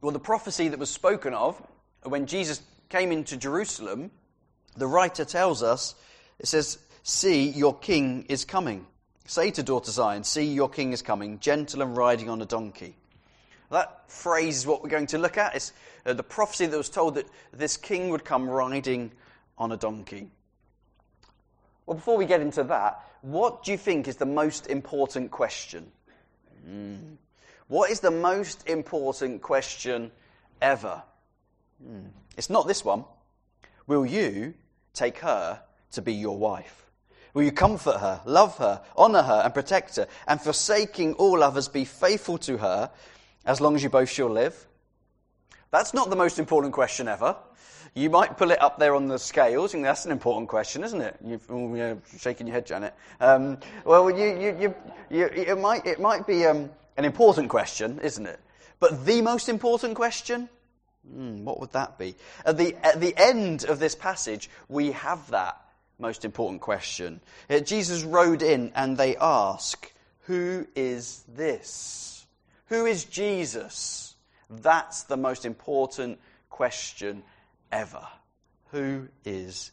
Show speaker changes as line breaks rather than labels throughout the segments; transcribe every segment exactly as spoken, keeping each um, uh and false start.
Well, the prophecy that was spoken of when Jesus came into Jerusalem, the writer tells us, it says, "See, your king is coming. Say to daughter Zion, see, your king is coming, gentle and riding on a donkey." That phrase is what we're going to look at. It's uh, the prophecy that was told that this king would come riding on a donkey. Well, before we get into that, what do you think is the most important question? Mm. What is the most important question ever? Mm. It's not this one. Will you take her to be your wife? Will you comfort her, love her, honour her and protect her, and forsaking all others be faithful to her as long as you both shall live? That's not the most important question ever. You might pull it up there on the scales, and that's an important question, isn't it? You're oh, yeah, shaking your head, Janet. Um, well, you, you, you, you, it might, it might be um, an important question, isn't it? But the most important question? Hmm, what would that be? At the, at the end of this passage, we have that most important question. Uh, Jesus rode in, and they ask, "Who is this? Who is Jesus?" That's the most important question ever. Who is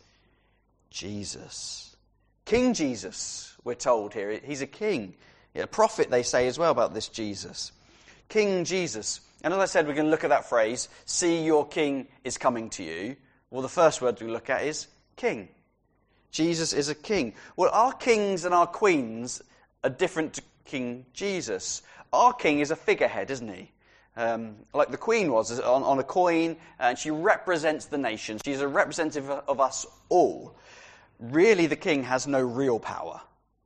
Jesus? King Jesus, we're told here. He's a king. Yeah, a prophet, they say as well about this Jesus. King Jesus. And as I said, we're going to look at that phrase, "See, your king is coming to you." Well, the first word we look at is king. Jesus is a king. Well, our kings and our queens are different to King Jesus. Our king is a figurehead, isn't he? Um, like the queen was on, on a coin, and she represents the nation. She's a representative of us all. Really, the king has no real power.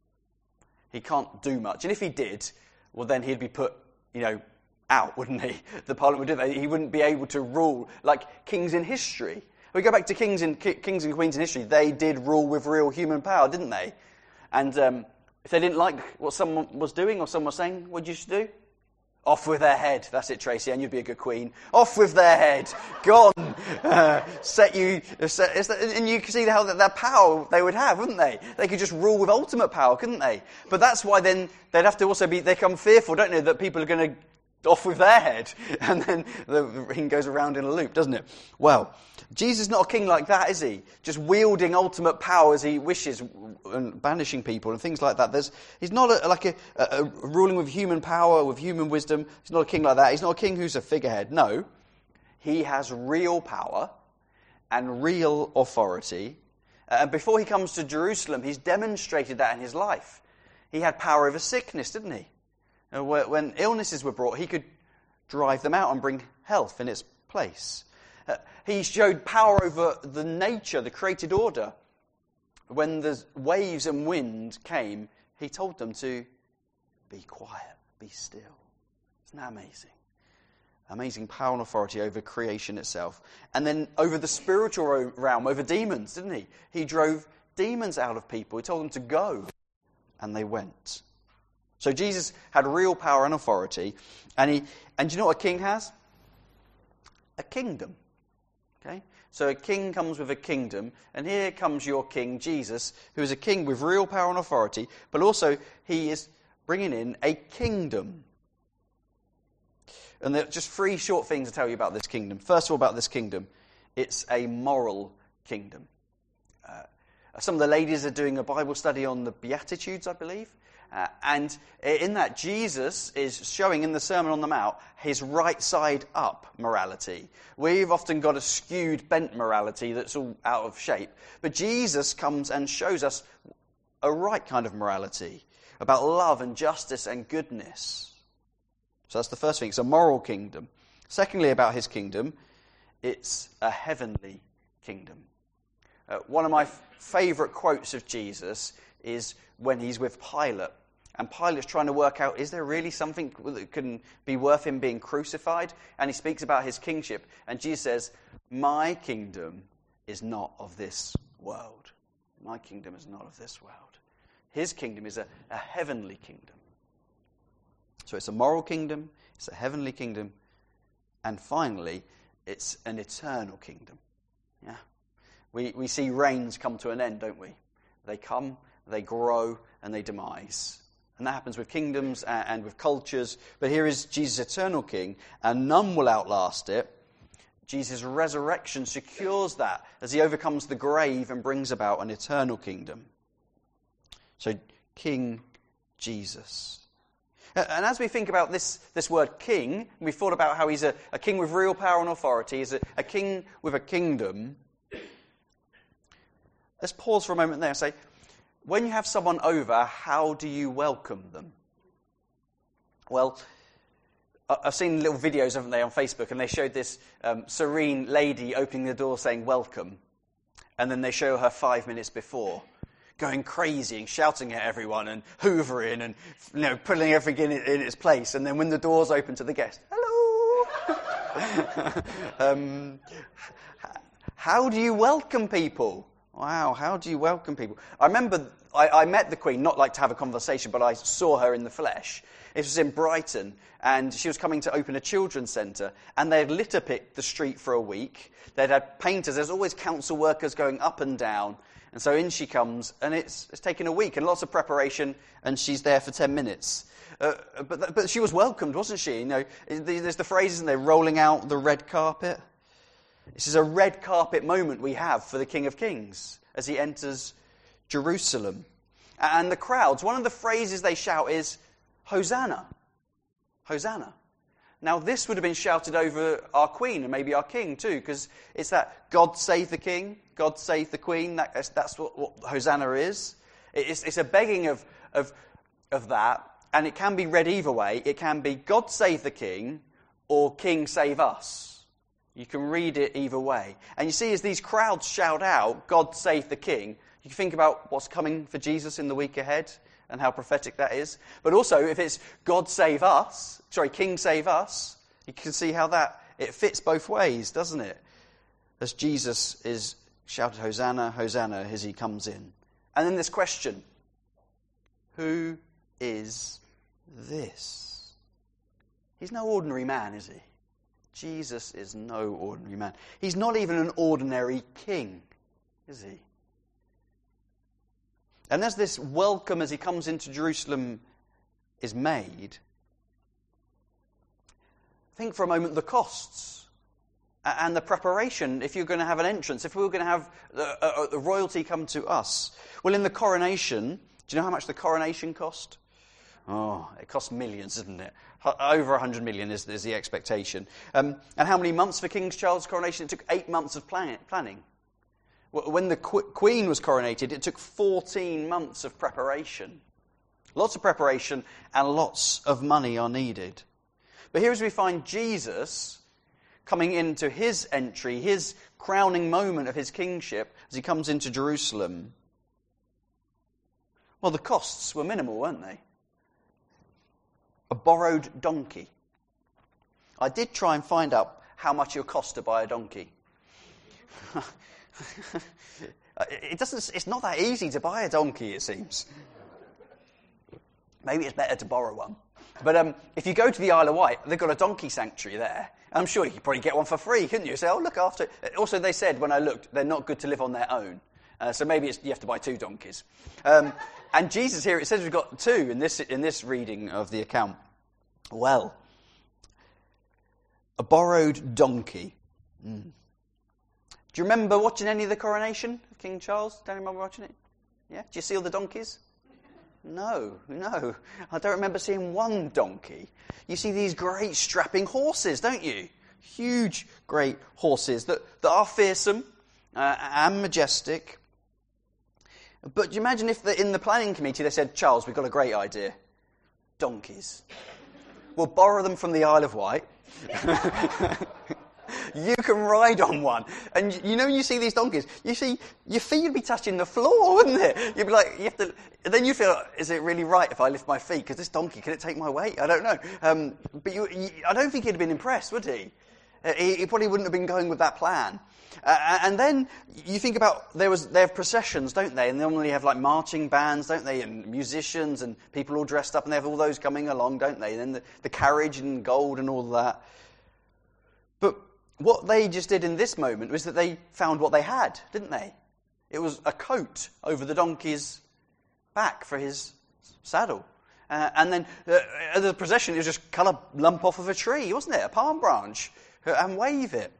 He can't do much. And if he did, well, then he'd be put, you know, out, wouldn't he? The parliament would do that. He wouldn't be able to rule like kings in history. We go back to kings and kings and queens in history. They did rule with real human power, didn't they? And um, if they didn't like what someone was doing or someone was saying, what you should do? Off with their head. That's it, Tracy, and you'd be a good queen. Off with their head. Gone. Uh, set you. Set, and you can see how that, that power they would have, wouldn't they? They could just rule with ultimate power, couldn't they? But that's why then they'd have to also be, they become fearful, don't they, that people are going to off with their head. And then the ring goes around in a loop, doesn't it? Well, Jesus is not a king like that, is he? Just wielding ultimate power as he wishes and banishing people and things like that. There's, he's not a, like a, a, a ruling with human power, with human wisdom. He's not a king like that. He's not a king who's a figurehead. No, he has real power and real authority. And before he comes to Jerusalem, he's demonstrated that in his life. He had power over sickness, didn't he? When illnesses were brought, he could drive them out and bring health in its place. Uh, he showed power over the nature, the created order. When the waves and wind came, he told them to be quiet, be still. Isn't that amazing? Amazing power and authority over creation itself. And then over the spiritual realm, over demons, didn't he? He drove demons out of people. He told them to go, and they went. So Jesus had real power and authority, and he and do you know what a king has? A kingdom. Okay? So a king comes with a kingdom, and here comes your king, Jesus, who is a king with real power and authority, but also he is bringing in a kingdom. And there are just three short things to tell you about this kingdom. First of all, about this kingdom, it's a moral kingdom. Uh, some of the ladies are doing a Bible study on the Beatitudes, I believe. Uh, and in that, Jesus is showing in the Sermon on the Mount his right side up morality. We've often got a skewed, bent morality that's all out of shape. But Jesus comes and shows us a right kind of morality about love and justice and goodness. So that's the first thing. It's a moral kingdom. Secondly, about his kingdom, it's a heavenly kingdom. Uh, one of my f- favourite quotes of Jesus is when he's with Pilate. And Pilate's trying to work out, is there really something that can be worth him being crucified? And he speaks about his kingship. And Jesus says, my kingdom is not of this world. My kingdom is not of this world. His kingdom is a, a heavenly kingdom. So it's a moral kingdom, it's a heavenly kingdom, and finally, it's an eternal kingdom. Yeah, we we see reigns come to an end, don't we? They come, they grow, and they demise. And that happens with kingdoms and with cultures. But here is Jesus' eternal king, and none will outlast it. Jesus' resurrection secures that as he overcomes the grave and brings about an eternal kingdom. So, King Jesus. And as we think about this, this word king, we've thought about how he's a, a king with real power and authority, he's a, a king with a kingdom. Let's pause for a moment there and say, when you have someone over, how do you welcome them? Well, I've seen little videos, haven't they, on Facebook, and they showed this um, serene lady opening the door saying welcome, and then they show her five minutes before, going crazy and shouting at everyone and hoovering and, you know, putting everything in, in its place, and then when the doors open to the guest, hello! um, how do you welcome people? Wow, how do you welcome people? I remember I, I met the Queen, not like to have a conversation, but I saw her in the flesh. It was in Brighton, and she was coming to open a children's centre, and they had litter-picked the street for a week. They'd had painters. There's always council workers going up and down, and so in she comes, and it's, it's taken a week, and lots of preparation, and she's there for ten minutes. Uh, but but she was welcomed, wasn't she? You know, there's the phrases, and they're rolling out the red carpet. This is a red carpet moment we have for the King of Kings as he enters Jerusalem. And the crowds, one of the phrases they shout is, Hosanna. Hosanna. Now this would have been shouted over our Queen and maybe our King too, because it's that God save the King, God save the Queen, that, that's what, what Hosanna is. It's, it's a begging of, of, of that, and it can be read either way. It can be God save the King or King save us. You can read it either way. And you see, as these crowds shout out, God save the King, you can think about what's coming for Jesus in the week ahead and how prophetic that is. But also, if it's God save us, sorry, King save us, you can see how that, it fits both ways, doesn't it? As Jesus is shouted, Hosanna, Hosanna, as he comes in. And then this question, who is this? He's no ordinary man, is he? Jesus is no ordinary man. He's not even an ordinary king, is he? And as this welcome as he comes into Jerusalem is made, think for a moment the costs and the preparation if you're going to have an entrance, if we were going to have the, the royalty come to us. Well, in the coronation, do you know how much the coronation cost? Oh, it costs millions, isn't it? Over one hundred million is, is the expectation. Um, and how many months for King Charles' coronation? It took eight months of plan- planning. When the qu- Queen was coronated, it took fourteen months of preparation. Lots of preparation and lots of money are needed. But here as we find Jesus coming into his entry, his crowning moment of his kingship, as he comes into Jerusalem, well, the costs were minimal, weren't they? A borrowed donkey. I did try and find out how much it would cost to buy a donkey. it doesn't. It's not that easy to buy a donkey, it seems. Maybe it's better to borrow one. But um, if you go to the Isle of Wight, they've got a donkey sanctuary there. I'm sure you could probably get one for free, couldn't you? Say, oh, look after it. Also, they said, when I looked, they're not good to live on their own. Uh, so maybe it's, you have to buy two donkeys. Um, and Jesus here, it says we've got two in this in this reading of the account. Well, a borrowed donkey. Mm. Do you remember watching any of the coronation of King Charles? Don't you remember watching it? Yeah? Do you see all the donkeys? No, no. I don't remember seeing one donkey. You see these great strapping horses, don't you? Huge, great horses that, that are fearsome uh, and majestic. But do you imagine if the, in the planning committee they said, Charles, we've got a great idea. Donkeys. We'll borrow them from the Isle of Wight. You can ride on one. And you know, when you see these donkeys, you see, your feet would be touching the floor, wouldn't it? You'd be like, you have to, then you feel, is it really right if I lift my feet? Because this donkey, can it take my weight? I don't know. Um, but you, you, I don't think he'd have been impressed, would he? Uh, he? He probably wouldn't have been going with that plan. Uh, and then you think about, there was they have processions, don't they? And they normally have like marching bands, don't they? And musicians and people all dressed up, and they have all those coming along, don't they? And then the, the carriage and gold and all that. But what they just did in this moment was that they found what they had, didn't they? It was a coat over the donkey's back for his saddle. Uh, and then uh, at the procession, it was just cut a lump off of a tree, wasn't it? A palm branch, uh, and wave it.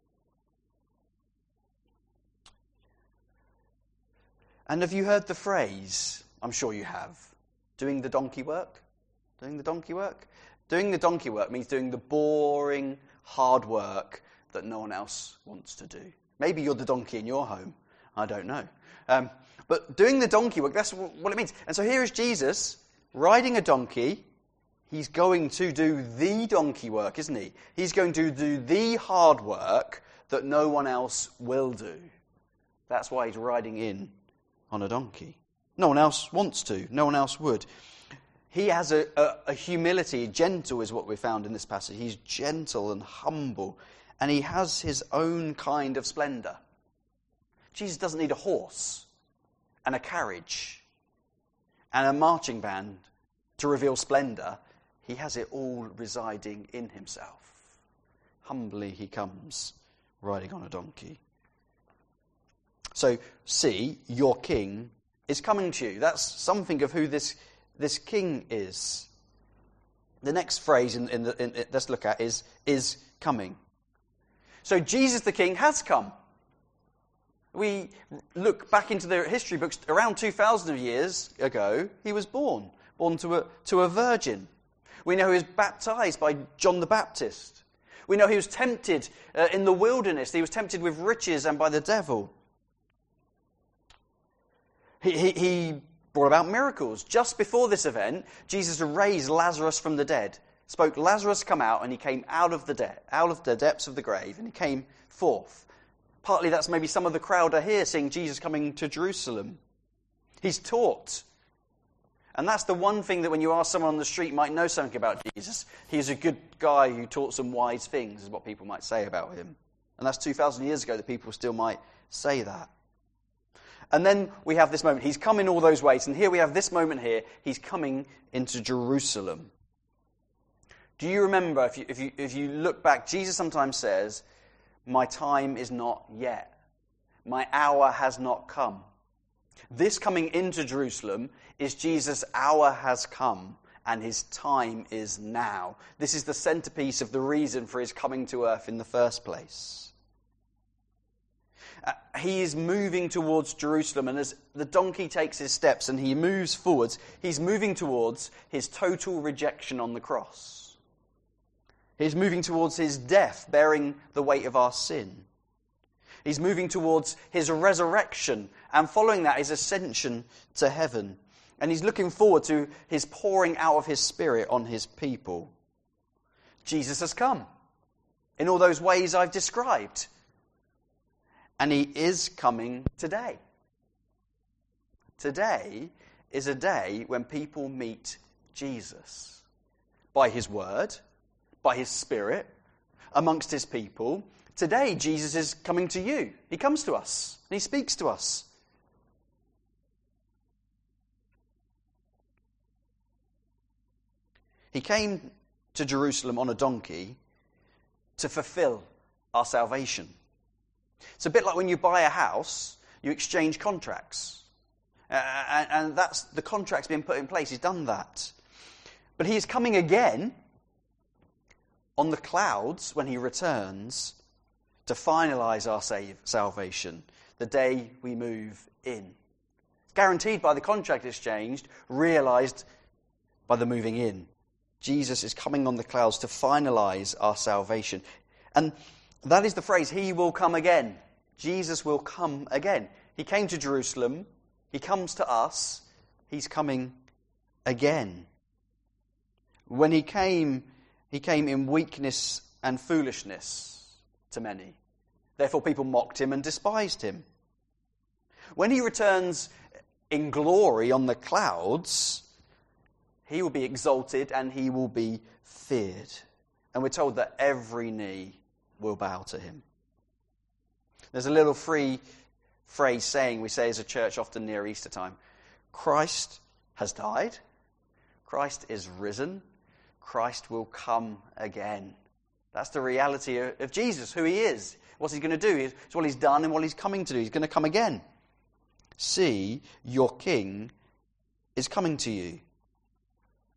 And have you heard the phrase, I'm sure you have, doing the donkey work? Doing the donkey work? Doing the donkey work means doing the boring, hard work that no one else wants to do. Maybe you're the donkey in your home. I don't know. Um, but doing the donkey work, that's what it means. And so here is Jesus riding a donkey. He's going to do the donkey work, isn't he? He's going to do the hard work that no one else will do. That's why he's riding in on a donkey. No one else wants to. No one else would. He has a, a, a humility. Gentle is what we found in this passage. He's gentle and humble. And he has his own kind of splendor. Jesus doesn't need a horse and a carriage and a marching band to reveal splendor. He has it all residing in himself. Humbly he comes, riding on a donkey. So, see, your king is coming to you. That's something of who this, this king is. The next phrase in, in the, in, in, let's look at is, is coming. So Jesus the king has come. We look back into the history books, around two thousand years ago, he was born. Born to a, to a virgin. We know he was baptized by John the Baptist. We know he was tempted uh, in the wilderness. He was tempted with riches and by the devil. He, he, he brought about miracles. Just before this event, Jesus raised Lazarus from the dead. Spoke, Lazarus, come out, and he came out of the de- out of the depths of the grave, and he came forth. Partly that's maybe some of the crowd are here seeing Jesus coming to Jerusalem. He's taught. And that's the one thing that when you ask someone on the street might know something about Jesus. He's a good guy who taught some wise things, is what people might say about him. And that's two thousand years ago that people still might say that. And then we have this moment. He's come in all those ways. And here we have this moment here. He's coming into Jerusalem. Do you remember, if you, if you, if you look back, Jesus sometimes says, my time is not yet. My hour has not come. This coming into Jerusalem is Jesus' hour has come and his time is now. This is the centerpiece of the reason for his coming to earth in the first place. Uh, he is moving towards Jerusalem, and as the donkey takes his steps and he moves forwards, he's moving towards his total rejection on the cross. He's moving towards his death, bearing the weight of our sin. He's moving towards his resurrection, and following that, his ascension to heaven. And he's looking forward to his pouring out of his Spirit on his people. Jesus has come in all those ways I've described. And he is coming today. Today is a day when people meet Jesus by his word, by his Spirit, amongst his people. Today, Jesus is coming to you. He comes to us, and he speaks to us. He came to Jerusalem on a donkey to fulfill our salvation. It's a bit like when you buy a house, you exchange contracts. Uh, and, and that's the contract's been put in place. He's done that. But he is coming again on the clouds when he returns to finalize our save, salvation, the day we move in. It's guaranteed by the contract exchanged, realized by the moving in. Jesus is coming on the clouds to finalize our salvation. And that is the phrase, he will come again. Jesus will come again. He came to Jerusalem. He comes to us. He's coming again. When he came, he came in weakness and foolishness to many. Therefore, people mocked him and despised him. When he returns in glory on the clouds, he will be exalted and he will be feared. And we're told that every knee will bow to him. There's a little free phrase saying we say as a church often near Easter time. Christ has died. Christ is risen. Christ will come again. That's the reality of Jesus, who he is. What he's going to do. It's what he's done and what he's coming to do. He's going to come again. See, your king is coming to you.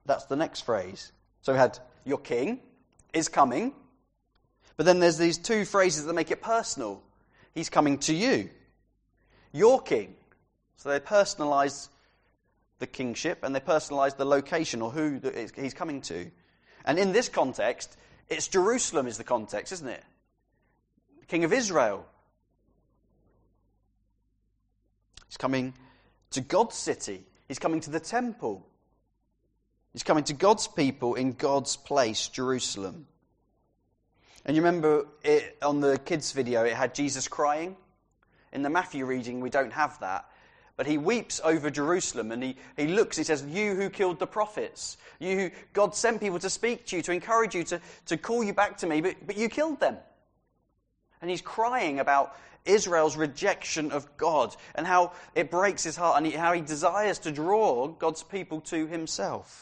That's the next phrase. So we had, your king is coming. But then there's these two phrases that make it personal. He's coming to you. Your king. So they personalise the kingship and they personalise the location or who he's coming to. And in this context, it's Jerusalem is the context, isn't it? The King of Israel. He's coming to God's city. He's coming to the temple. He's coming to God's people in God's place, Jerusalem. And you remember it, on the kids' video, it had Jesus crying. In the Matthew reading, we don't have that. But he weeps over Jerusalem and he, he looks, he says, you who killed the prophets, you who God sent people to speak to you, to encourage you, to, to call you back to me, but, but you killed them. And he's crying about Israel's rejection of God and how it breaks his heart and he, how he desires to draw God's people to himself.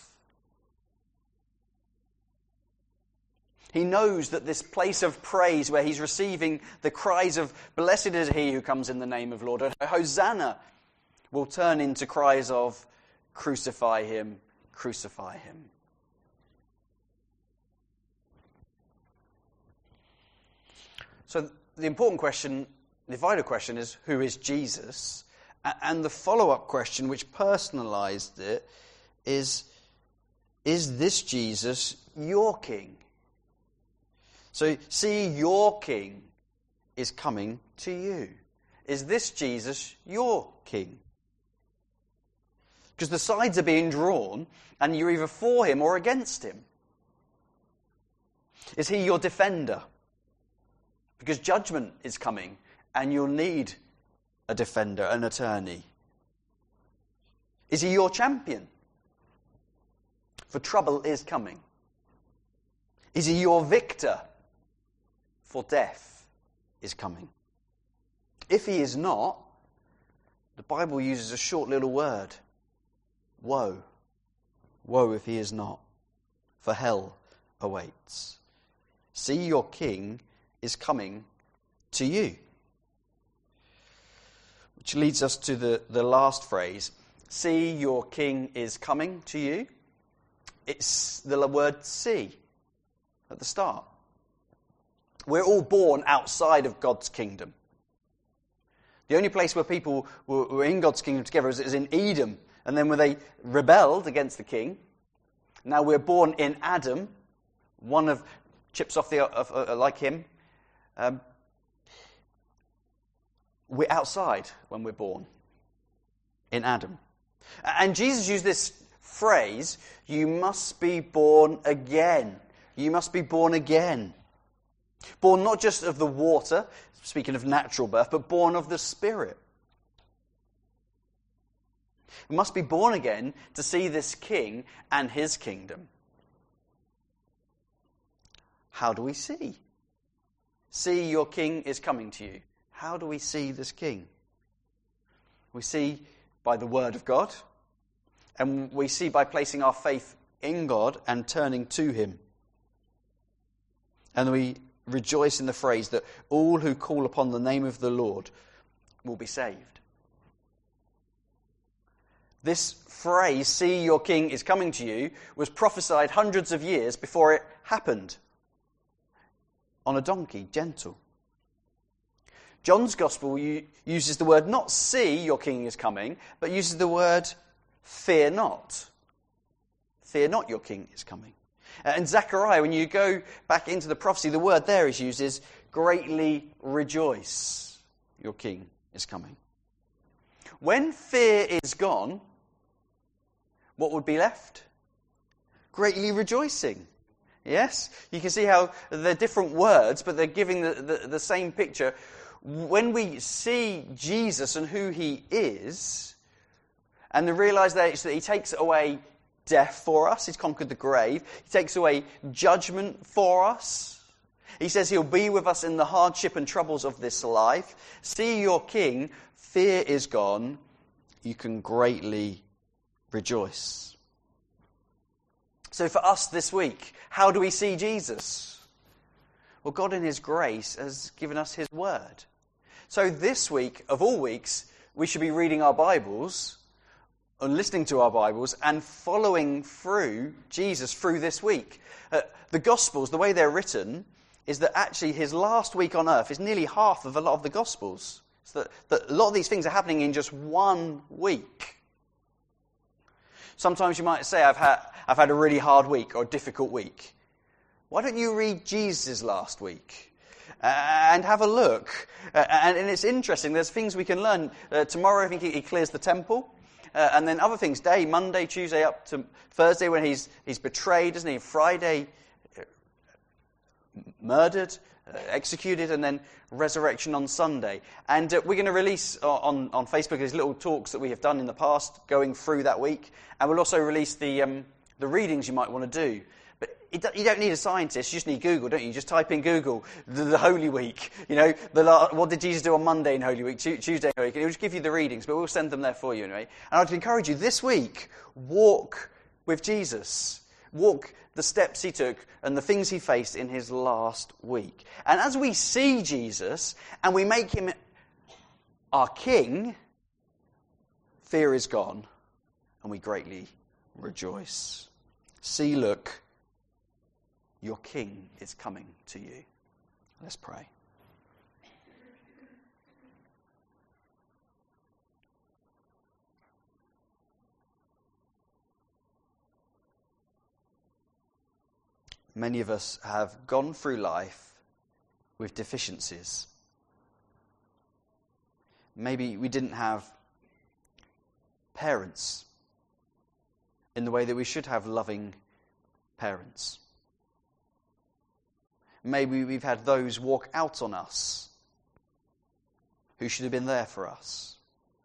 He knows that this place of praise where he's receiving the cries of, blessed is he who comes in the name of Lord, Hosanna, will turn into cries of, crucify him, crucify him. So the important question, the vital question is, who is Jesus? And the follow-up question, which personalized it, is, is this Jesus your king? So, see, your king is coming to you. Is this Jesus your king? Because the sides are being drawn, and you're either for him or against him. Is he your defender? Because judgment is coming, and you'll need a defender, an attorney. Is he your champion? For trouble is coming. Is he your victor? For death is coming. If he is not, the Bible uses a short little word. Woe. Woe if he is not. For hell awaits. See, your king is coming to you. Which leads us to the, the last phrase. See, your king is coming to you. It's the word see at the start. We're all born outside of God's kingdom. The only place where people were in God's kingdom together is in Edom. And then when they rebelled against the king, now we're born in Adam, one of chips off the of, uh, like him. Um, we're outside when we're born in Adam. And Jesus used this phrase, you must be born again. You must be born again. Born not just of the water, speaking of natural birth, but born of the Spirit. We must be born again to see this king and his kingdom. How do we see? See, your king is coming to you. How do we see this king? We see by the word of God, and we see by placing our faith in God and turning to him. And we rejoice in the phrase that all who call upon the name of the Lord will be saved. This phrase, see, your king is coming to you, was prophesied hundreds of years before it happened. On a donkey, gentle. John's gospel uses the word not see, your king is coming, but uses the word fear not. Fear not, your king is coming. And Zechariah, when you go back into the prophecy, the word there is used is greatly rejoice. Your king is coming. When fear is gone, what would be left? Greatly rejoicing. Yes? You can see how they're different words, but they're giving the, the, the same picture. When we see Jesus and who he is, and to realize that he takes away death for us, he's conquered the grave, he takes away judgment for us, he says he'll be with us in the hardship and troubles of this life. See your king, fear is gone, you can greatly rejoice. So for us this week, how do we see Jesus? Well, God in his grace has given us his word. So this week, of all weeks, we should be reading our Bibles on listening to our Bibles and following through Jesus through this week. Uh, the Gospels, the way they're written, is that actually his last week on earth is nearly half of a lot of the Gospels. So that, that a lot of these things are happening in just one week. Sometimes you might say, I've had, I've had a really hard week or a difficult week. Why don't you read Jesus' last week? Uh, and have a look. Uh, and, and it's interesting, there's things we can learn. Uh, tomorrow I think he, he clears the temple. Uh, and then other things, day, Monday, Tuesday up to Thursday when he's he's betrayed, isn't he? Friday, uh, murdered, uh, executed, and then resurrection on Sunday. And uh, we're going to release on, on Facebook these little talks that we have done in the past, going through that week. And we'll also release the um, the readings you might want to do. But it, you don't need a scientist, you just need Google, don't you? You just type in Google, the, the Holy Week. You know, the la- what did Jesus do on Monday in Holy Week, tu- Tuesday in Holy Week? And it'll just give you the readings, but we'll send them there for you anyway. And I'd encourage you, this week, walk with Jesus. Walk the steps he took and the things he faced in his last week. And as we see Jesus and we make him our King, fear is gone and we greatly rejoice. See, look, your King is coming to you. Let's pray. Many of us have gone through life with deficiencies. Maybe we didn't have parents in the way that we should have loving parents. Maybe we've had those walk out on us who should have been there for us.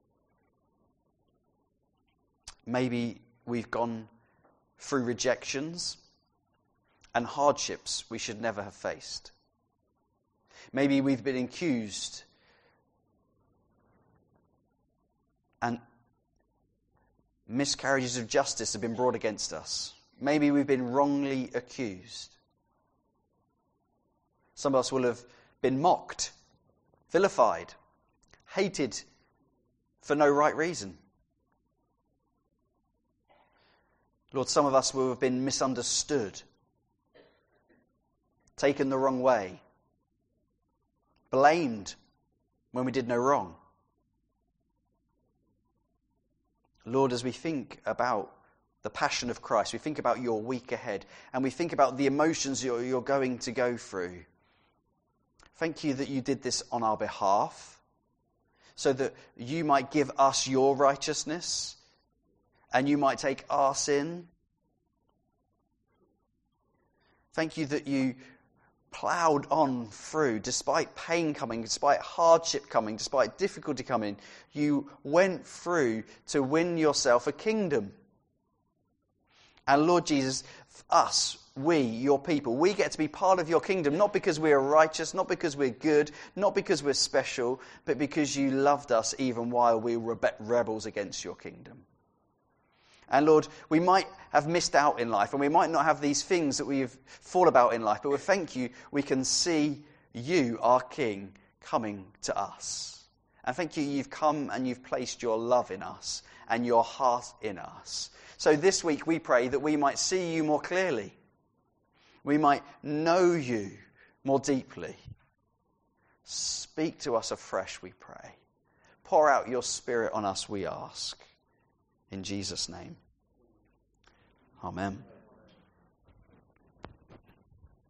Maybe we've gone through rejections and hardships we should never have faced. Maybe we've been accused and miscarriages of justice have been brought against us. Maybe we've been wrongly accused. Some of us will have been mocked, vilified, hated for no right reason. Lord, some of us will have been misunderstood, taken the wrong way, blamed when we did no wrong. Lord, as we think about the passion of Christ, we think about your week ahead, and we think about the emotions you're, you're going to go through. Thank you that you did this on our behalf, so that you might give us your righteousness, and you might take our sin. Thank you that you ploughed on through, despite pain coming, despite hardship coming, despite difficulty coming. You went through to win yourself a kingdom. And Lord Jesus, us, we, your people, we get to be part of your kingdom, not because we are righteous, not because we're good, not because we're special, but because you loved us even while we were rebels against your kingdom. And Lord, we might have missed out in life, and we might not have these things that we've thought about in life, but we thank you, we can see you, our King, coming to us. And thank you, you've come and you've placed your love in us and your heart in us. So this week we pray that we might see you more clearly. We might know you more deeply. Speak to us afresh, we pray. Pour out your Spirit on us, we ask. In Jesus' name. Amen.